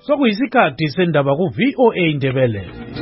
Sokuyisikhathi sendaba ku VOA Indebele.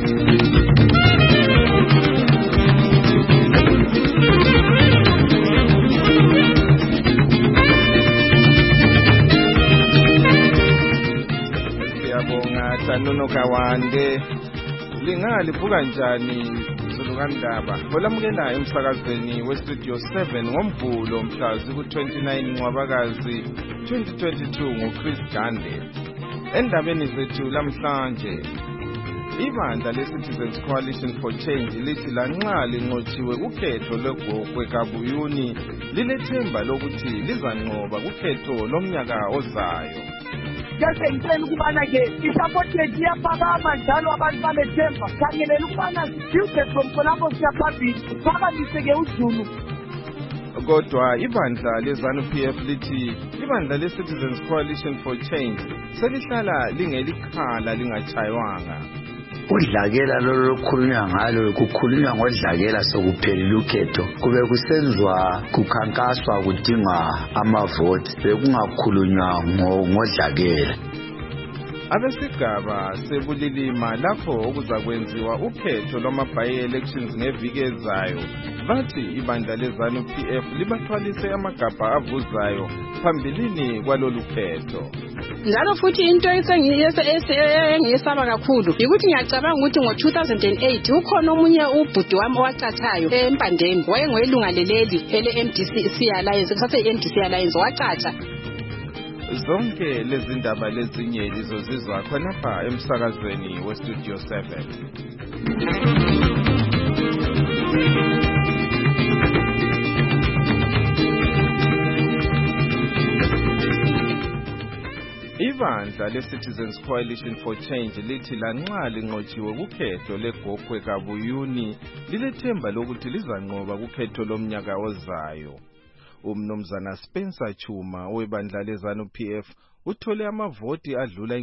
Siyabonga Sanono Kawande. Lingalivuka njani Zulukandaba? Olamukela emsakazweni weStudio 7 ngoMvulo mhla ku-29 Ncwabakazi 2022 ngoChris Gande. Endabeni zethu lamhlanje, ibandla leCitizens Coalition for Change lithi lanxa linqotshiwe ukhetho lweGokwe Kabuyuni lilethemba lokuthi lizanqoba ukhetho lomnyaka ozayo. Kase ngicela ukubana ke isupported iyaphakama njalo abantu balethemba kangelela ukubana sibuke from khonapho siyaphambili phakamise ke uJulu. Kodwa ibandla leZANU-PF lithi ibandla leCitizens Coalition for Change selihlala lingelikhala lingachaywanga. Udlakela lolukhulunywa ngalo kukhulunywa ngodlakela sokuphelile ukhetho kube kusenziwa kukhankaswa kudingwa amavoti bekungakhulunywa ngodlakela. Abesigaba sebulilima lapho okuzakwenziwa ukhetho lwama-by-elections ngeviki ezayo bathi ibandla leZANU-PF libathwalise amagabha avuzayo phambilini kwalolu khetho. Njalo futhi into engiyesaba kakhulu ukuthi ngiyacabanga ukuthi ngo-2008 ukhona omunye ubhuti wami owacathayo eMpandeni wayengoyelunga leleli ele-MDC Alliance kusase i-MDC Alliance wacatsha. Zonke lezi ndaba lezinye lizozizwa khonapha emsakazweni weStudio 7. Ibandla leCitizens Coalition for Change lithi lanxa linqotshiwe kukhetho leGokwe Kabuyuni lilethemba lokuthi lizanqoba kukhetho lomnyaka ozayo. Umnumzana Spencer Chuma webandla leZANU-PF uthole amavoti adlula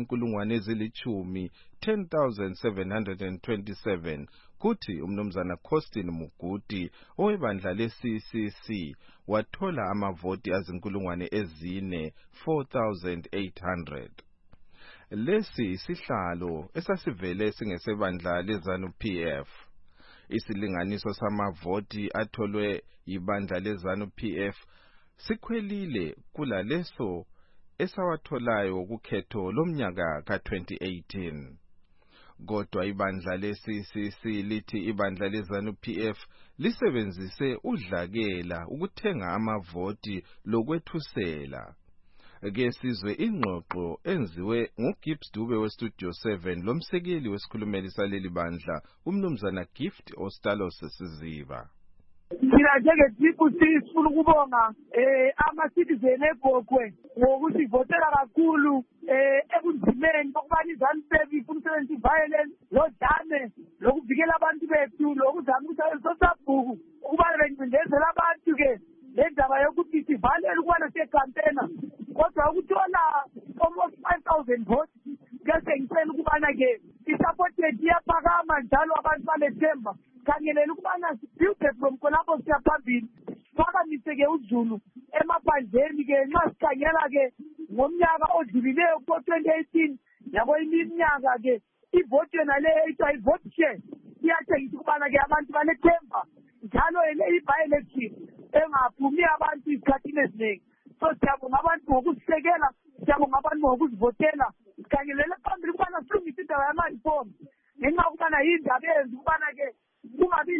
10,727 kuthi umnumzana Costin Muguti owebandla leCCC wathola amavoti ezine-4,800. Lesi sihlalo esasivele singesebandla leZANU-PF. Isilinganiso samavoti atholwe ibandla leZANU-PF sikhwelile kulaleso esawatholayo kukhetho lomnyaka ka-2018. Kodwa ibandla leCCC lithi ibandla leZANU-PF lisebenzise udlakela ukuthenga amavoti lokwethusela. Ke sizwe ingxoxo enziwe nguGibbs Dube weStudio 7 lomsekeli wesikhulumeli saleli bandla umnumzana Gift Ostalos Siziba. Mina njengetipu sifuna ukubonga ama-citizen eGokwe ngokuthi votela kakhulu ebunzimeni bokubana iZANU-PF ifuna ukusebenzisa i-violence lodlame lokuvikela abantu bethu lokuzama ukuthi ayesosabhuku ukubana bencindezela abantu-ke le ndaba yokuthi sivalele ukubana siyekampena kodwa ukuthola almost 5,000 votes kase ngicela ukubana-ke isupported iyaphakama njalo abantu balethemba kangelela ukubana sibuke from khonapho siyaphambili phakamise-ke uJulu emaphandleni-ke nxa sikhangela-ke ngomnyaka odlulileyo ko-2018 yabo iminyaka-ke ivoti yona le ethiwa i-vote share iyatshengisa ukubana-ke abantu balethemba njalo le i-by-election engaphumi abantu isikhathini eziningi. So siyabonga abantu ngokusisekela, siyabonga abantu ngokusivotela, sikhangelele phambili ukubana silungise indaba yama-reform ngenxa ukubana yindaba eyenza ukubana-ke kungabi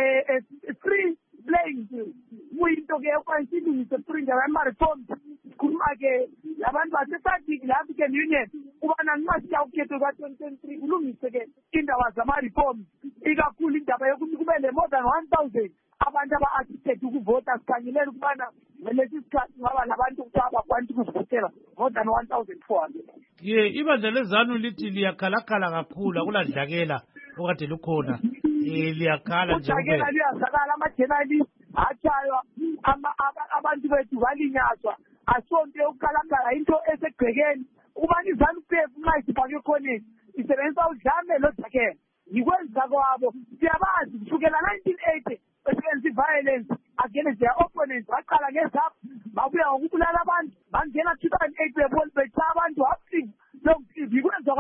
free playing kuyinto-ke okwanisa ilungise free indaba yama-reform. Sikhuluma-ke labantu base-SADC le-African Union ukubana nxa siya ukhetho ka-2023 kulungise-ke indaba zama-reform ikakhulu indaba yokuthi kube le-more than 1,000 abantu aba-assisted ukuvota. Sikhangelele ukubana ngalesi sikhathi ngaba labantu ukuthi abakwanti ukuzivotela more than 1,400. Ibandla leZANU lithi liyakhalakhala kakhulu akuladlakela okade lukhona. Liyakhala nje udlakela liyazakala amajenali atshaywa abantu bethu balinyazwa asonto ukukhalakhala into esegcekeni ukubana iZANU-PF nxa isifake khoneni isebenzisa udlame lodlakela yikwenza kwabo siyabazi kusukela 1980 besebenzisa i-violence against their opponents baqala ngezapho babuya ngokubulala abantu bangena 2008 bechaya abantu hapsing yikwenza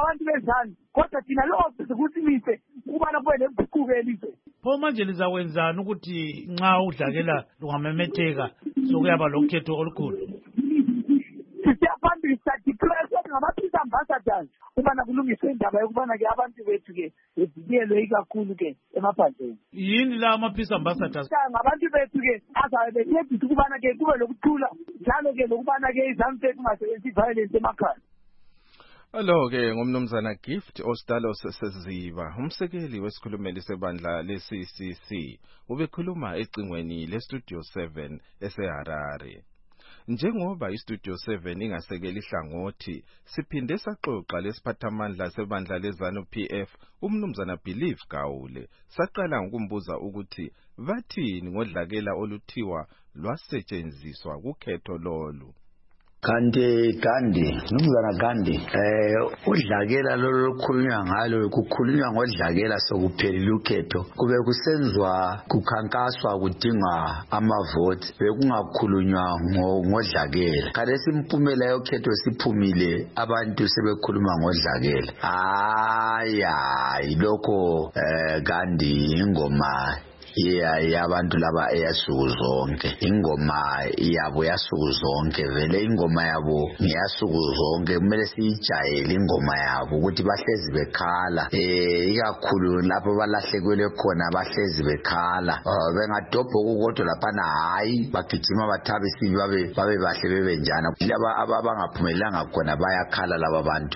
ngabantu bezani kodwa thina lokho sikusimise ukubana kube nemguquko elizweni. Pho manje lizakwenzani ukuthi nxa udlakela lungamemetheka sokuyaba lokhetho olukhulu? Sisiyaphambili sadeclare ngama-peace ambassadors ukubana kulungiswe indaba yokubana-ke abantu bethu-ke bevikelwe ikakhulu ke emaphandleni. Yini la ama-peace ambassadors? Ngabantu bethu-ke azabe bencedisa ukubana-ke kube lokuthula njalo-ke lokubana-ke iZANU-PF ingasebenzisi i-violence emakhaya. Alo-ke ngumnumzana Gift Ostalos Seziba, umsekeli wesikhulumeli sebandla le-CCC, ubekhuluma ecingweni le-Studio 7 eseHarare. Njengoba iStudio 7 ingasekeli ihlangothi, siphinde saxoxa lesiphathamandla sebandla leZANU-PF, umnumzana Believe Gawule, saqala ngokumbuza ukuthi bathini ngodlakela oluthiwa lwasetshenziswa kukhetho lolu. Kanti Mnumzana Gandhi, udlakela lolu kukhulunywa ngalo kukhulunywa ngodlakela sokuphelile ukhetho, kube kusenziwa kukhankaswa kudingwa amavoti, bekungakhulunywa ngodlakela. Kade simpumela yokhetho siphumile, abantu sebekhuluma ngodlakela. Ilokho Gandhi ingoma yabantu laba eyasuku zonke, ingoma yabo yasuku zonke, vele ingoma yabo ngiyasuku zonke, kumele siyijayele ingoma yabo ukuthi bahlezi bekhala, ikakhulu lapho balahlekelwe khona bahlezi bekhala, bengadobha kodwa laphana hayi bagijima bathabe sibi babe bahle bebe njana. Laba abangaphumelanga khona bayakhala laba bantu.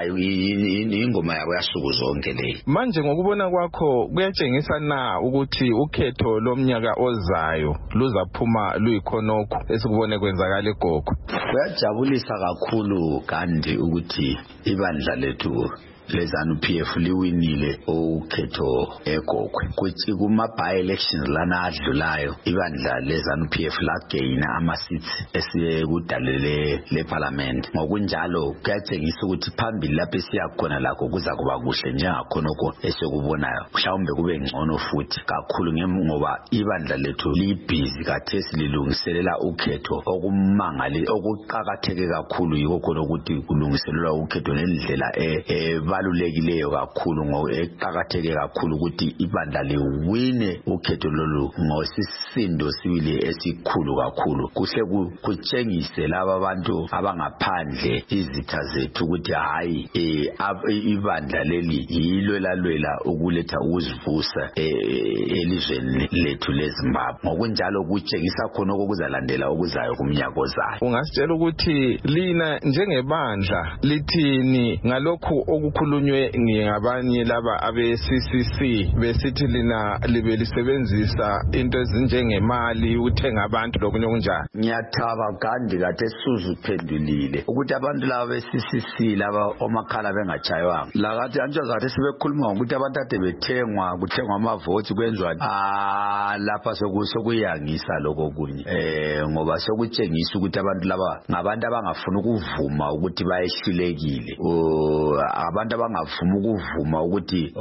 Ingoma yabo yasuku zonke le. Manje ngokubona kwakho kuyatshengisa na ukuthi ukhetho lomnyaka ozayo luzaphuma luyikhonokho esikubone kwenzakala eGogo? Kuyajabulisa kakhulu kandi ukuthi ibandla lethu leZANU-PF liwinile ukhetho eGogwe. Kuthi kuma-by-elections lana adlulayo ibandla leZANU-PF lagaina ama-seats esikudalele le-parliament. Ngokunjalo kuyatshengisa ukuthi phambili lapho esiyakhona lakho kuza kuba kuhle njengakhonokho esikubonayo, mhlawumbe kube ngcono futhi kakhulu ngoba ibandla lethu libhizi kathesi lilungiselela ukhetho okumangali okuqakatheke kakhulu. Yikho khona ukuthi kulungiselelwa ukhetho nendlela balulekileyo kakhulu ngokuqakatheke kakhulu ukuthi ibandla liwine ukhetho lolu ngosisindo sibili esikhulu kakhulu. Kuhle kutshengise laba bantu abangaphandle izitha zethu ukuthi hayi ibandla leli yilo lalwela ukuletha ukuzivusa elizweni lethu leZimbabwe. Ngokunjalo kutshengisa khona okuzalandela okuzayo kumnyaka ozayo. Ungasitshela ukuthi lina njengebandla lithini ngalokhu okukhulunywe ngabanye laba abe-CCC besithi lina libe lisebenzisa into ezinjengemali ukuthenga abantu lokunye okunjani? Ngiyathaba kandi kade sizuphendulile ukuthi abantu laba be-CCC laba omakhala bengatshaywanga lakathi anjengakade sibekhuluma ngokuthi abantu ade bethengwa kuthengwa amavoti kwenzwani. Lapha sokuyangisa lokho kunye ngoba sokutshengisa ukuthi abantu laba ngabantu abangafuna ukuvuma ukuthi bayehlulekile, abantu abangavuma ukuvuma ukuthi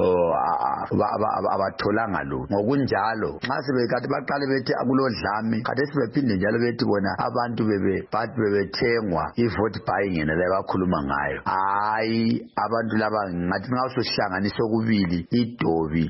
abatholanga lo. Ngokunjalo nxa sebekade baqale bethi akulodlame kade sibephinde njalo bethi bona abantu bebethengwa ivote buying yena la bakhuluma ngayo. Hayi abantu laba ngathi nxa usohlanganisa okubili idobi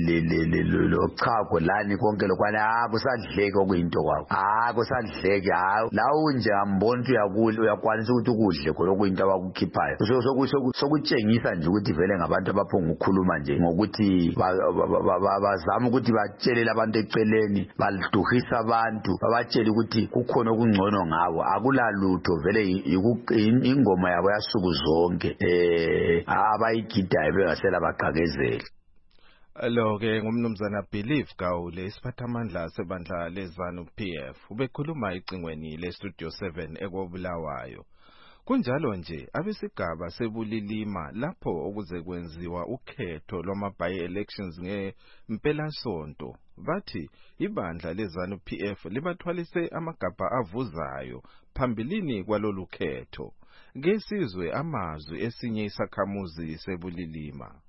lochago lani konke lokwana kusadleke okuyinto kwakho, kusadleke. Lawo nje ambona ukuthi uyakwanisa ukuthi ukudle khona okuyinto abakukhiphayo. Sokutshengisa nje ukuthi vele ngabantu abaphonga ukukhuluma nje ngokuthi bazama ukuthi batshelele abantu eceleni, baliduhisa abantu, babatshele ukuthi kukhona okungcono ngabo. Akulalutho vele ingoma yabo yasuku zonke abayigidayo bengasela baqhakezela. Lo-ke ngumnumzana Believe Gawule, isiphathamandla sebandla leZANU-PF, ubekhuluma ecingweni le-Studio 7 eKobulawayo. Kunjalo nje abesigaba sebulilima lapho okuze kwenziwa ukhetho lwama-by-elections ngempelasonto bathi ibandla leZANU-PF libathwalise amagabha avuzayo phambilini kwalolu khetho. Ngesizwe amazwi esinye isakhamuzi sebulilima.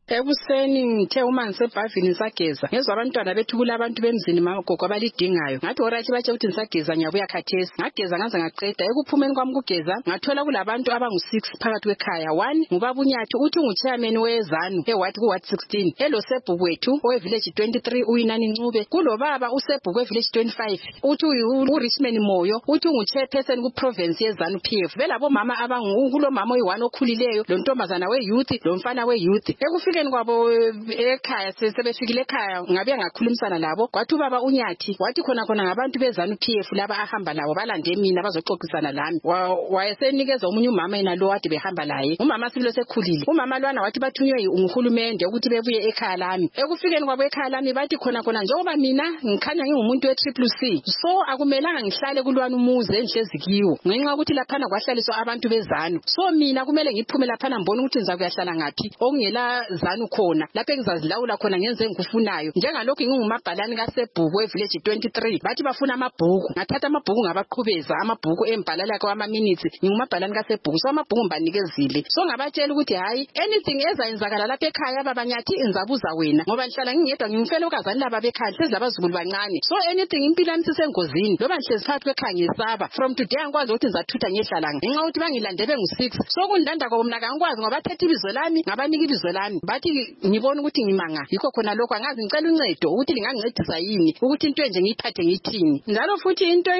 Ekuseni ngithe uma ngisebhavini ngisageza ngezwe abantwana bethu kulabantu bemzini magogo abalidingayo ngathi orathi batshe ukuthi ngisageza ngiyabuya khathesi ngageza ngaze ngaqeda ekuphumeni kwami kugeza ngathola kulabantu abangu6 phakathi kwekhaya. 1 ngubaba uNyathi uthi unguchairman wezanu eWard ku-Ward 16 elosebhuku wethu owevillage 23 uYinani Ncube kulobaba usebhuku wevillage 25 uthi uRichman Moyo uthi unguchairperson kuprovince yezanu PF belabo mama kulomama oyi1 okhulileyo lo ntombazana weyouth lo mfana weyouth. Ekufikeni kwabo ekhaya sebefikile ekhaya ngabe ngakhulumisana labo kwathi ubaba uNyathi wathi khona ngabantu bezanu PF laba ahamba labo balande mina bazoxoxisana lami. Wayesenikeza umunye umama yena lo wade behamba laye umama sibilo sekhulile umama lwana wathi bathunywe nguhulumende ukuthi bebuye ekhaya lami. Ekufikeni kwabo ekhaya lami bathi khona njengoba mina ngikhanya ngingumuntu weCCC so akumelanga ngihlale kulwana umuzi enhlezi kiwo ngenxa ukuthi laphana kwahlaliswa abantu bezanu so mina kumele ngiphume laphana ngibone ukuthi ngiza kuyahlala ngapi okungela zanu khona lapho engizazilawula khona ngenze engikufunayo njengalokho ngingumabhalani kaSebhuku evillage 23 bathi bafuna amabhuku ngathatha amabhuku ngabaqhubeza amabhuku embhalala kwa minutes ngingumabhalani kaSebhuku so amabhuku mbanikezile so ngabatshela ukuthi hayi anything ezayenzakala lapha ekhaya baba Nyathi inzabuza wena ngoba ngihlala ngingedwa ngimfelokazana laba bekhaya sezilabazukulu bancane so anything impilo yami sisengozini loba ngihlezi phakathi kwekhaya ngisaba from today angikwazi ukuthi ngizathutha ngehlala ngenxa ukuthi bangilande bengu6 so kundanda kwabo mina angikwazi ngoba bathethe ibizo lami ngabanika ibizo lami bathi ngibona ukuthi ngimanga yikho khona lokho angazi ngicela uncedo ukuthi lingangincedisa yini ukuthi into enje ngiyiphathe ngithini njalo futhi into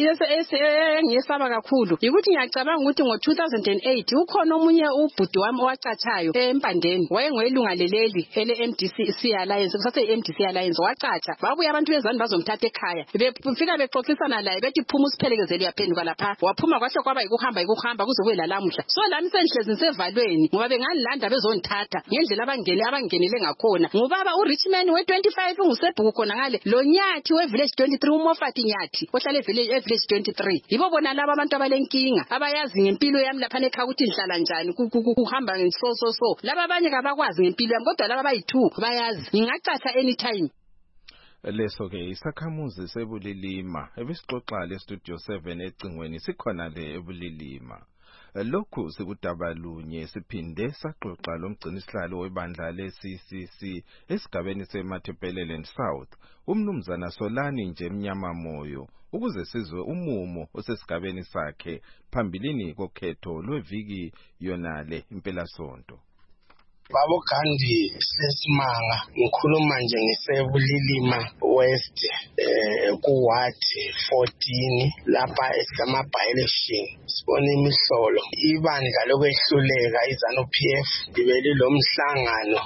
engiyesaba kakhulu ukuthi ngiyacabanga ukuthi ngo2008 ukhona omunye ubhuti wami owacatshayo eMpandeni wayengwelunga leleli ele-MDC Alliance kusase iMDC Alliance wacatsha babuya abantu bezani bazomthatha ekhaya befika bexoxisana laye bethi phuma usiphelekezele yaphenduka lapha waphuma kwahle kwaba yikuhamba kuze kube lalamhla so lami senhlezi ngisevalweni ngoba bengangilanda bezonithatha ngendlela abangenele ngakhona ngubaba uRichman we25 unguSebhuku khona ngale lo Nyathi wevillage 23 uMofati Nyathi ohlala evillage 23 yibo bona laba abantu abalenkinga abayazi ngempilo yami lapha ekhaya ukuthi ngihlala njani kuhamba so laba abanye kabakwazi ngempilo yami kodwa laba bayi2 bayazi ngingacatsha anytime. Leso ke isakhamuzi sebulilima ebisixoxa le studio 7 ecingweni sikhona le ebulilima. Lokhu sikudabalunye siphinde saxoxa lomgcinisihlalo webandla leCCC esigabeni seMathepelele South umnumzana Solani nje Mnyama Moyo ukuze sizwe umumo osesigabeni sakhe phambilini kokhetho lweviki yonale impelasonto. Babo Gandhi sesimanga ngikhuluma nje ngisebulilima West kuWard 14 lapha esama by-election sibona imihlolo ibandla lokwehluleka izanu PF libeli lomhlangano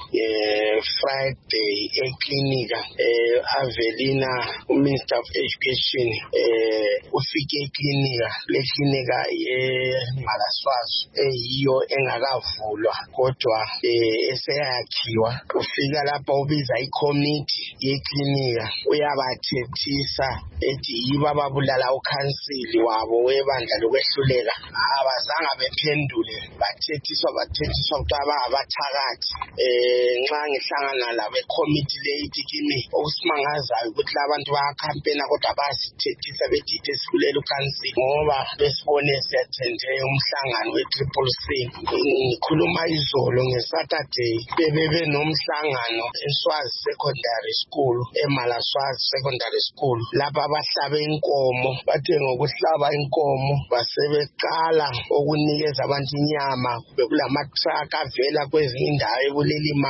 Friday eklinika Avelina uMinister of Education ufike eklinika eMalaswazi eyiyo engakavulwa kodwa eseyakhiwa ufika lapha ubiza ikomiti yeklinika uyabathethisa ethi yibo ababulala ukhansili wabo webandla lokwehluleka abazanga bephendule bathethiswa ukuthi abathakathi nxa ngihlangana labo ekomiti leyithi kimi okusimangazayo ukuthi labantu bayakhampena kodwa basithethisa bethi sikulela ukhansili ngoba besibone siyathende umhlangano weCCC ngikhuluma izolo ngeSaturday bebe nomhlangano eSwazi Secondary School eMalaswazi Secondary School lapha abahlabe inkomo bathe ngokuhlaba inkomo basebeqala ukunikeza abantu inyama bekulama truck avela kwezinye indawo ebulilima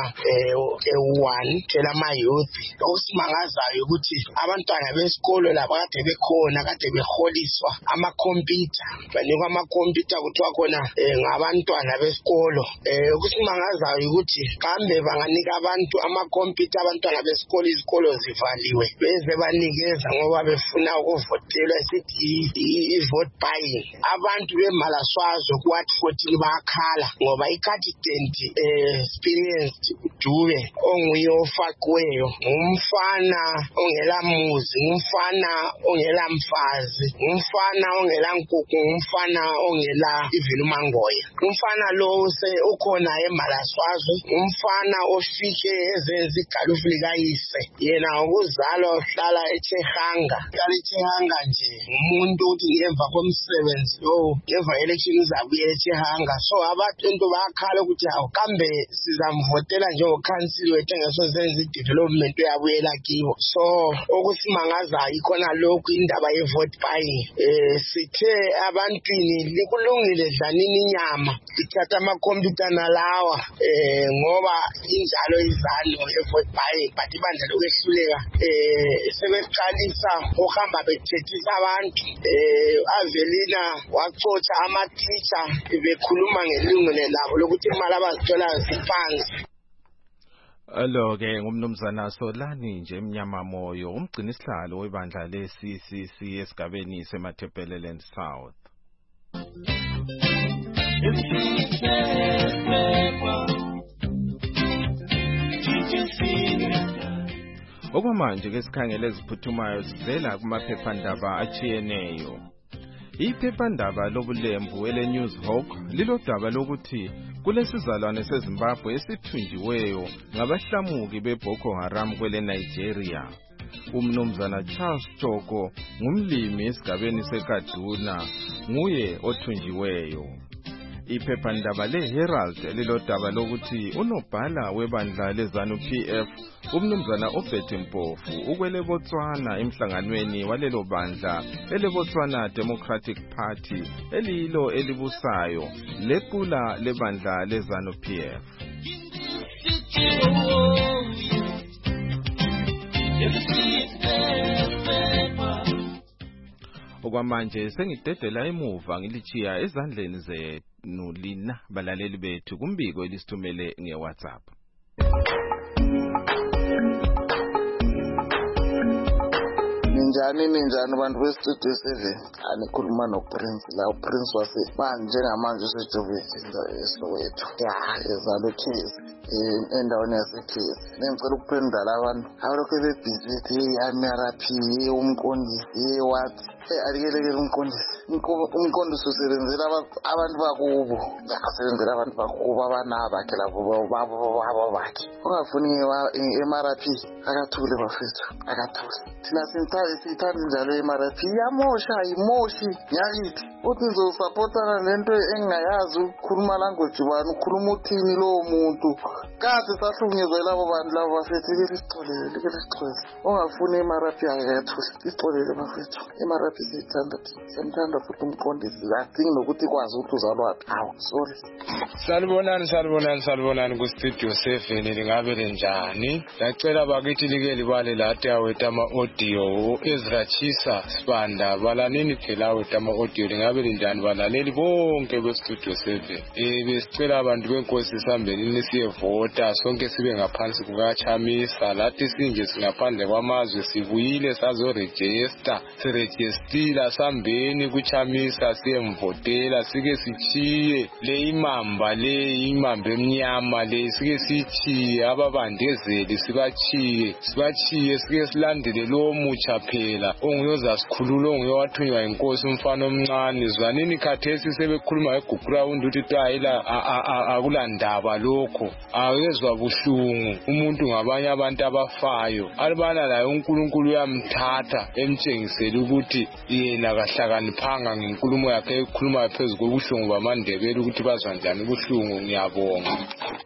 e1 phela ama youth okusimangazayo ukuthi abantwana besikolo laba kade bekhona kade beholiswa amakhompiyutha banikwa amakhompiyutha kuthiwa khona ngabantwana besikolo okusimangazayo ukuthi kambe banganika abantu amakhompiyutha abantwana besikolo izikolo zivaliwe beze banikeza ngoba befuna ukuvotela sithi i-vote buying abantu beMalaswazi kuWard 14 bakhala ngoba i-candidate experienced Dube onguye ofakweyo umfana ongela muzi umfana ongela mfazi umfana ongela nkukhu umfana ongela ivilumangoya umfana lo ukhona eMalaswazi umfana ofike ezenza igalufu likayise yena ukuzalwa uhlala eChehanga nje umuntu uthi ngemva komsebenzi lo ngemva election izabuye eChehanga so abantu bayakhala ukuthi hawu kambe sizamvotela njengoba council wethu engasozenza i-development uyabuyela kibo. So okusimangazayo ikhona lokhu indaba ye-vote buying. Sithe abantwini likulungile dlanini inyama lithatha amakhompyutha nalawa ngoba injalo izalo ye-vote buying, but ibandla lokwehluleka sebeqalisa ukuhamba bethethisa abantu. Avelina wacotsha ama-teacher bekhuluma ngelungelo labo lokuthi imali abazitholayo ziphansi. Lo-ke ngumnumzana Solani nje Mnyama Moyo, umgcini sihlalo webandla le-CCC esigabeni seMatabeleland South. Okwamanje ke sikhangele eziphuthumayo sivela kumaphephandaba achiyeneyo. Iphephandaba lobulembu ele-Newshawk lilodaba lokuthi kulesizalwane seZimbabwe esithunjiweyo ngabahlamuki beBoko Haram kwele Nigeria. Umnumzana Charles Choko ngumlimi esigabeni seKaduna, nguye othunjiweyo. Iphephandaba le-Herald lilodaba lokuthi unobhala webandla leZANU PF umnumzana Obed Mpofu ukwele Botswana emhlanganweni walelo bandla ele-Botswana Democratic Party eliyilo elibusayo lequla lebandla leZANU PF. Okwamanje sengidedela emuva ngilichiya ezandleni zenu lina balaleli bethu kumbiko elisithumele ngeWhatsApp. Ninjani bantu bestudio 7 anikhuluma noPrince la uPrince wase manje ngamanje useJovithi eSoweto ezalo case endaweni yasekhesi. Ngicela ukuphendula abantu abalokho bebhizi iAMRP umqondisi what alikelekele umqondisi usebenzela abantu bakubo, akasebenzela abantu bakubo abanabakhe labo babo bakhe. Ungafuni iMRP akathule bafethu, akathule. Thina sithanda njalo iMRP imoshi nyakithi uthi ngizosupportana lento engingayazi ukukhuluma language bani ukhuluma uthini lo muntu kade sahlukunyezwe labo bantu labo bafethu lesixolele. Ungafuni iMRP akathule isixolele bafethu. iMRP sithanda futhi umqondisi adingi nokuthi kwazi ukuthi uzalwaphi. Sorry. Salibonani ku studio 7 lingabe lenjani? Ngicela bakithi like libale lathi awethu ama-audio Ezra Chisa Sibanda balanini phela awethu ama-audio lingabe linjani balaleli bonke be studio 7. Besicela abantu benkosi sihambeni siyevota sonke sibe ngaphansi kukaChamisa lathi sinje singaphandle kwamazwe sibuyile sazoregister sirejistila sambeni kuChamisa siyemvotela sike sichiye le imamba emnyama le sike sichiye ababandezeli sibachiye sike silandele lo mucha phela onguyoza sikhulula ongiyowathunywa inkosi umfana omncane zwanini khathesi sebekhuluma eGuground uthi twayila akulandaba lokho akezwa buhlungu umuntu ngabanye abantu abafayo alibana laye uNkulunkulu uyamthatha emtshengisela ukuthi yena kahlakaniphanga ngenkulumo yakhe ekhuluma phezulu kobuhlungu bamandebele ukuthi bazwa njani ubuhlungu. Ngiyabonga.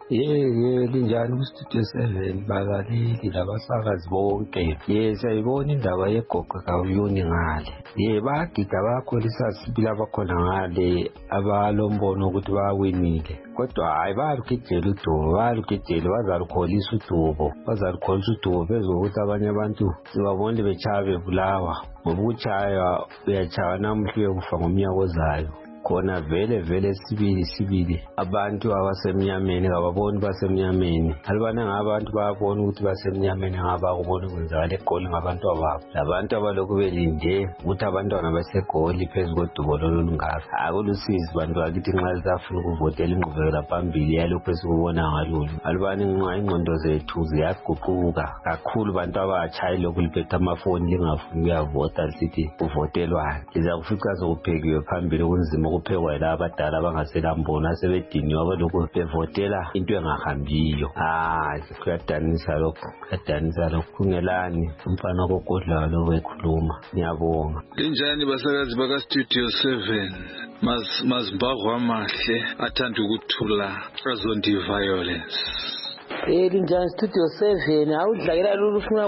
Linjani ku studio 7 balaleli labasakazi bonke. Siyayibona indaba yegogo kauyuni ngale. Bagida bakholisa sibila bakhona ngale abalombono ukuthi bawinile. Kodwa hayi bayalugidela udubo, bazalukholisa udubo phezulu ukuthi abanye abantu sibabone betshaya bebulawa. Ngoba ukutshaya uyatshaya namuhla uyokufa ngomnyaka ozayo. Khona vele sibili abantu abasemnyameni ababoni basemnyameni alibana ngabantu bayabona ukuthi basemnyameni ngabakubona kwenzakala eGoli ngabantu ababo labantu abalokhu belinde ukuthi abantwana basegoli phezulu kodubo lolungaka akulusizi bantu bakithi nxa lisafuna ukuvotela ingqubekela phambili yalokho esikubona ngalolu alibana ingqondo zethu ziyaguquka kakhulu bantu abatsha lokhu liphethe amafoni lingafuni ukuyavota lisithi uvotelwa liza kufica sokuphekiwe phambili kunzima ukuphekwa yilabo abadala abangaselambona sebediniwe abalokhu bevotela into engahambiyo. Kuyadanisa lokhu kungelani umfana kokodla lo wekhuluma. Ngiyabonga. Linjani basakazi baka studio 7 mazibagwa amahle athanda ukuthula azondi violence. Linjani Studio 7 awudlakela lolufuna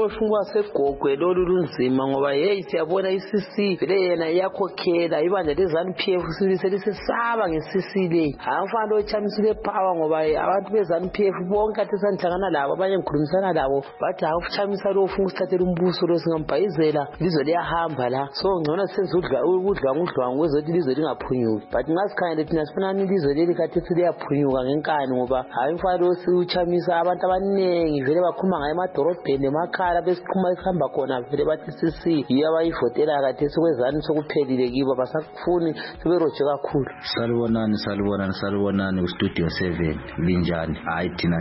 segogwe lolunzima ngoba hey siyabona iCC vele yena iyakhokhela ibandla leZANU-PF selisesaba ngeCC le awufana lochamisile power ngoba abantu beZANU-PF bonke athi sanhlangana labo abanye ngikhulumisana labo bathi awuchamisa lo ufuna usithathela umbuso lo singambhayizela lizo liyahamba la so ngcono senze udlwangu kwezothi lizo lingaphunyuki but ngasikhanya thina sifuna lizo leli kathi liyaphunyuka ngenkani ngoba hayi mfana lo siuchamisa abantu abaningi vele bakhuma ngaye emadorobheni emakhaya besikhuma isihamba khona vele bathi CC iyabayivotela kathi sokwezani sokuphelile kibo basakufuni seberoje kakhulu. Salibonani ku Studio 7 linjani hayi thina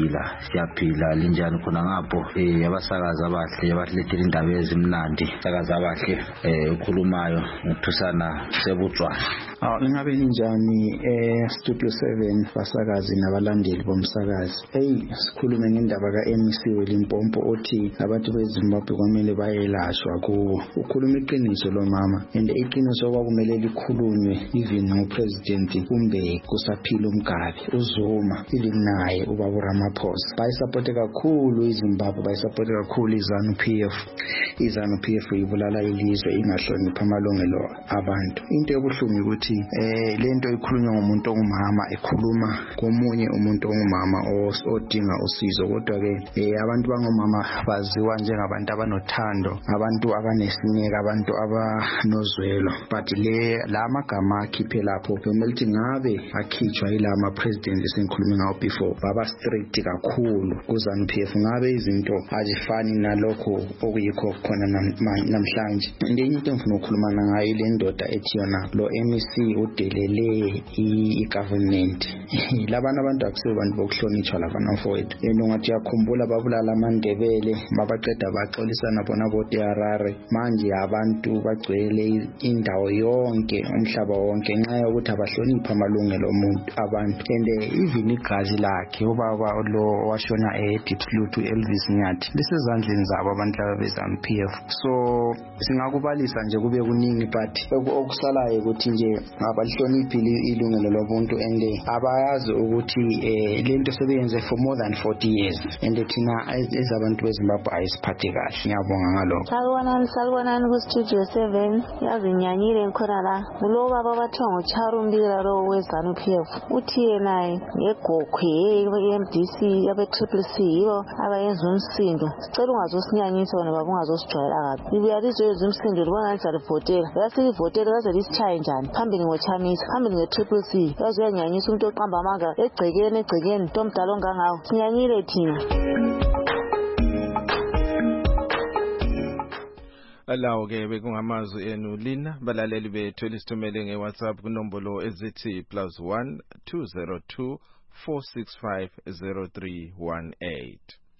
siyaphila linjani khona ngapho abasakazi abahle abahlethela indaba ezimnandi sakazi abahle ukhulumayo uthusana sebutswana. Ingabe linjani Studio 7 basakazi nabalandeli bomsakazi. Sikhulume ngendaba kaMC weLimpopo othi abantu beZimbabwe kwamele bayelashwa kuwo. Ukhuluma iqiniso lo mama and iqiniso kwakumele likhulunywe even ngupresident kumbe kusaphila uMgabi uZuma ilinaye ubaba Ramaphosa bayisupport kakhulu iZimbabwe bayisupport kakhulu iZANU-PF. iZANU-PF ibulala ilizwe ingahlonipha amalungelo abantu. Into ebuhlungu ukuthi lento ikhulunywa ngomuntu ongumama ekhuluma komunye umuntu ongumama odinga usizo kodwa ke abantu bangomama baziwa njengabantu abanothando abantu abanesineke abantu abanozwelo but la magama akhiphe lapho kumele ukuthi ngabe akhitshwa yilama president esengikhulume ngawo before baba strict kakhulu kuZANU-PF ngabe izinto azifani nalokho okuyikho khona namhlanje. Ngenye into engifuna ukukhuluma ngayo le ndoda ethi yona lo MEC udelele igovernment labana abantu akusibo abantu bokuhlonitshwa labana mfowethu ungathi yakhumbula babulala aMandebele babaqeda baxolisana bona boTiarare manje abantu bagcwele indawo yonke umhlaba wonke nxa yokuthi abahlonipha amalungelo omuntu abantu and even igazi lakhe ubaba lo washona eDeepsloot uElvis Nyathi lisezandleni zabo abantu beZANU-PF. So singakubalisa nje kube kuningi but okusalayo ukuthi nje abalihloniphi ilungelo lomuntu and abayazi ukuthi lento sebeyenze for more than 40 years and thina ezabantu beZimbabwe ayisiphathe kahle. Ngiyabonga ngalokho. Salibonani ku Studio 7 yazinyanyile ngikhona la lo baba bathiwa ngoCharumbila lo weZANU-PF uthi yena ngegokwe eMDC abe-CCC yibo abayenza umsindo sicela ungazosinyanyisa wena baba ungazosijwayela kabi ibuyalizwe umsindo libona ngalivotela yasilivotela kaze lisitshaye njani phambili ngochamisa phambili nge-CCC yaze uyanyanyisa umuntu oqamba amanga egcekeni ntomdala ongangawo sinyanyile thina. Alawo ke bekungamazwi enu lina balaleli bethu elisithumele ngeWhatsApp kunombolo ezithi +1 202 465 0318.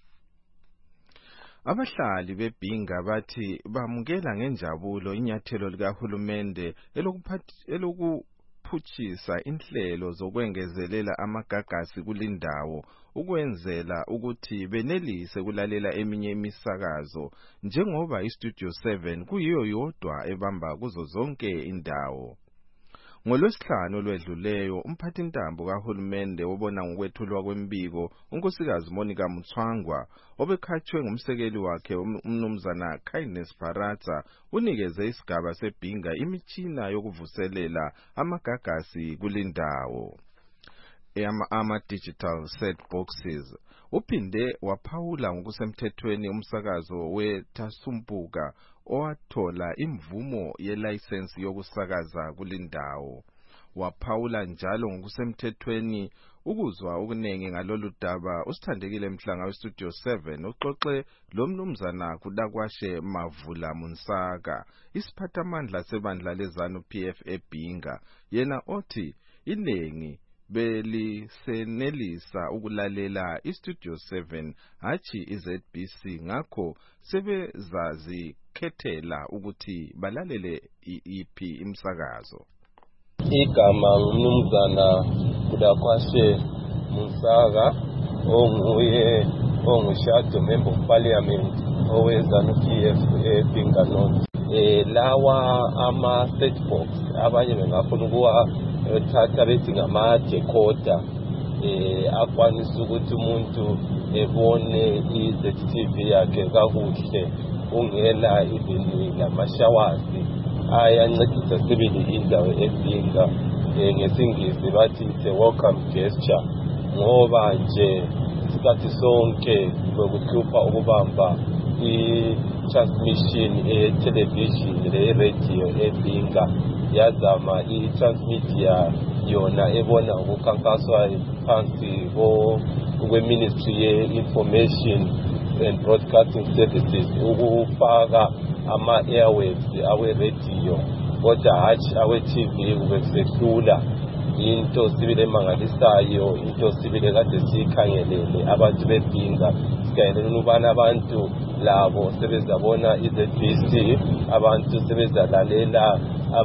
Abahlali beBhinga bathi bamukela ngenjabulo inyathelo likahulumende elokuphuthisa inhlelo zokwengezelela amagagasi kulindawo ukwenzela ukuthi benelise kulalela eminye imisakazo njengoba iStudio 7 kuyiyo yodwa ebamba kuzo zonke indawo. NgoLwesihlanu olwedluleyo umphathintambo kahulumende wobona ngokwethulwa kwembiko unkosikazi Monica Mutswangwa obekhatshwe ngumsekeli wakhe umnumzana Kindness Paratsa unikeze isigaba seBhinga imitshina yokuvuselela amagagasi kulindawo ama-digital set boxes. Uphinde waphawula ngokusemthethweni umsakazo weTasumpuka owathola imvumo yelicense yokusakaza kulindawo. Waphawula njalo ngokusemthethweni ukuzwa okuningi ngalolu daba usithandekile Mhlanga weStudio 7 uxoxe lo mnumzana kudakwashe Mavula Munsaka isiphathamandla sebandla leZANU-PF eBhinga yena othi inengi belisenelisa ukulalela iStudio 7 hachi iZBC ngakho sebezazikhethela ukuthi balalele iphi imsakazo. Igama umnumzana kudakwashe Munsaka onguye ongushado member of parliament oweZANU-PF eBhinga North. Lawa ama set box abanye bengafuna ukuwa thatha bethi ngama decoder akwanisa ukuthi umuntu ebone i-ZTV yakhe kakuhle ungela even lamashawasi ayancedisa sibili indawo eBinga. Ngesingisi bathi it's a welcome gesture ngoba nje isikhathi sonke lokuhlupha ukubamba i-transmission e-television le-radio eBinga yazama i-transmedia yona ebona ukukhankaswa phansi kwe-Ministry ye-Information and Broadcasting Services ukufaka ama-airwaves awe-radio kodwa hatshi awe-TV kubesehlula into sibile emangalisayo into sibile kade siyikhangelele abantu beBinga sikhangelele ukubana abantu labo sebezabona i-ZBC abantu sebezalalela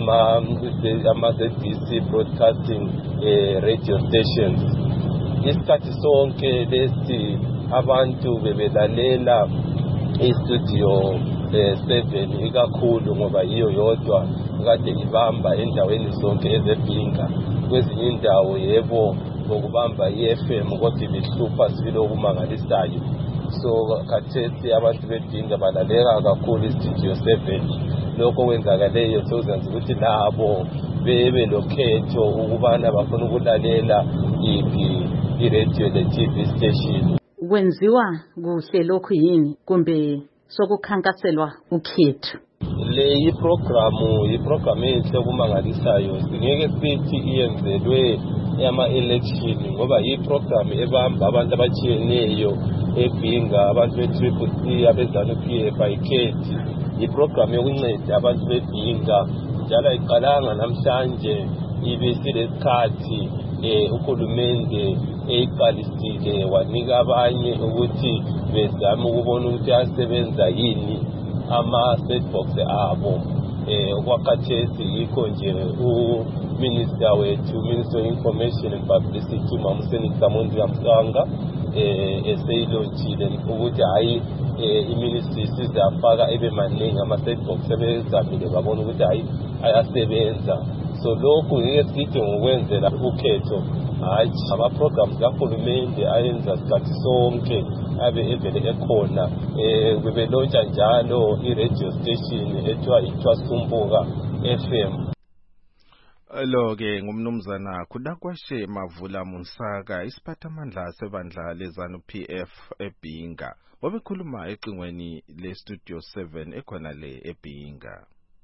ama-ZBC broadcasting radio stations isikhathi sonke lesi abantu bebelalela i-studio 7 ikakhulu ngoba yiyo yodwa kade ibamba endaweni zonke ezeBinga kwezinye indawo yebo ngokubamba i-FM kodwa ibihlupha sibile okumangalisayo so khathesi abantu beBinga balaleka kakhulu i-studio 7 lokho kwenzakaleyo sozenza ukuthi nabo bebe lokhetho ukubana bafuna ukulalela i-radio le-TV station. Kwenziwa kuhle lokhu yini kumbe sokukhankaselwa ukhetho? Le iprogramu enhle kumangalisayo singeke sithi iyenzelwe ama-election ngoba iprogramu ebamba abantu abatshiyeneyo eBinga abantu be-Triple C abeZANU-PF ayikhethi iprogramu yokunceda abantu beBinga njalo ayiqalanga namhlanje ibisilesikhathi uhulumende eyiqalisile wanika abanye ukuthi bezame ukubona ukuthi asebenza yini ama-setbox abo okwakhathesi yikho nje uminister wethu Minister of Information and Publicity Mamsenita Msanga eseyilotshile ukuthi hayi iministry sizafaka ebe maningi ama-setbox sebezamile babona ukuthi hayi ayasebenza so lokhu ngeke sithi ngokwenzela ukhetho hayi ama-programs kahulumende ayenza sikhathi sonke abe evele ekhona bebelontsha njalo i-radio station ethiwa iThwasumbuka FM. Lo-ke ngumnumzana Kudakwashe Mavula Munsaka isiphathamandla sebandla leZANU-PF eBinga wabekhuluma ecingweni le-Studio 7 ekhona le eBinga.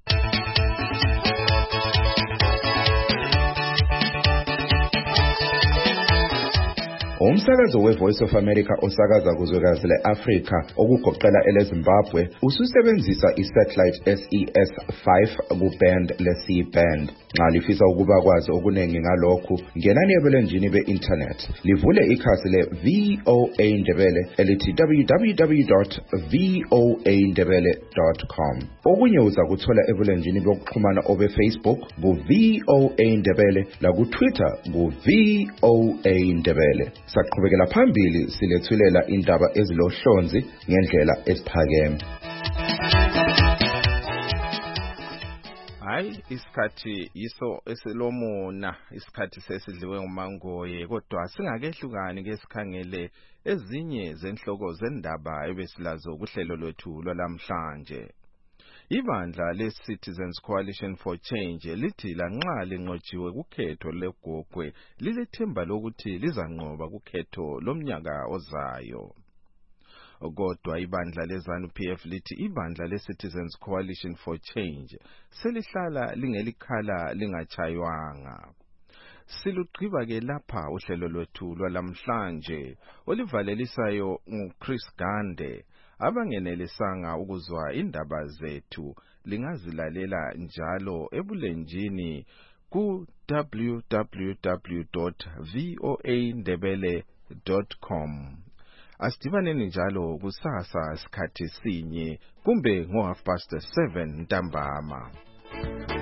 Umsakazo we-Voice of America osakaza kuzwekazi le-Afrika okugoqela eleZimbabwe ususebenzisa i-satellite SES-5 ku-band le-C-band. Nxa lifisa ukuba kwazi okuningi ngalokhu, ngenani ebulenjini be-internet. Livule ikhasi le-VOA Ndebele elithi www.voandebele.com. Okunye uza kuthola ebulenjini bokuxhumana obe-Facebook ku-VOA Ndebele laku-Twitter ku-VOA Ndebele. Saqhubekela phambili silethulela indaba ezilohlonzi ngendlela esiphakeme. Hayi isikhathi yiso esilomona isikhathi sesidliwe ngumangoye kodwa singakehlukani ngesikhangele ezinye zenhloko zendaba ebesilazo kuhlelo lwethu lwalamhlanje. Ibandla le-Citizens Coalition for Change lithi lanxa linqotshiwe kukhetho legogwe lilethemba lokuthi lizanqoba kukhetho lomnyaka ozayo. Kodwa ibandla leZANU-PF lithi ibandla le-Citizens Coalition for Change selihlala lingelikhala lingachaywanga. Silugqiba ke lapha uhlelo lwethu lwalamhlanje olivalelisayo nguChris Gande. Abangenelisanga ukuzwa indaba zethu lingazilalela njalo ebulenjini ku www.voandebele.com. Asidibaneni njalo kusasa sikhathi sinye kumbe ngo 7:30 ntambama.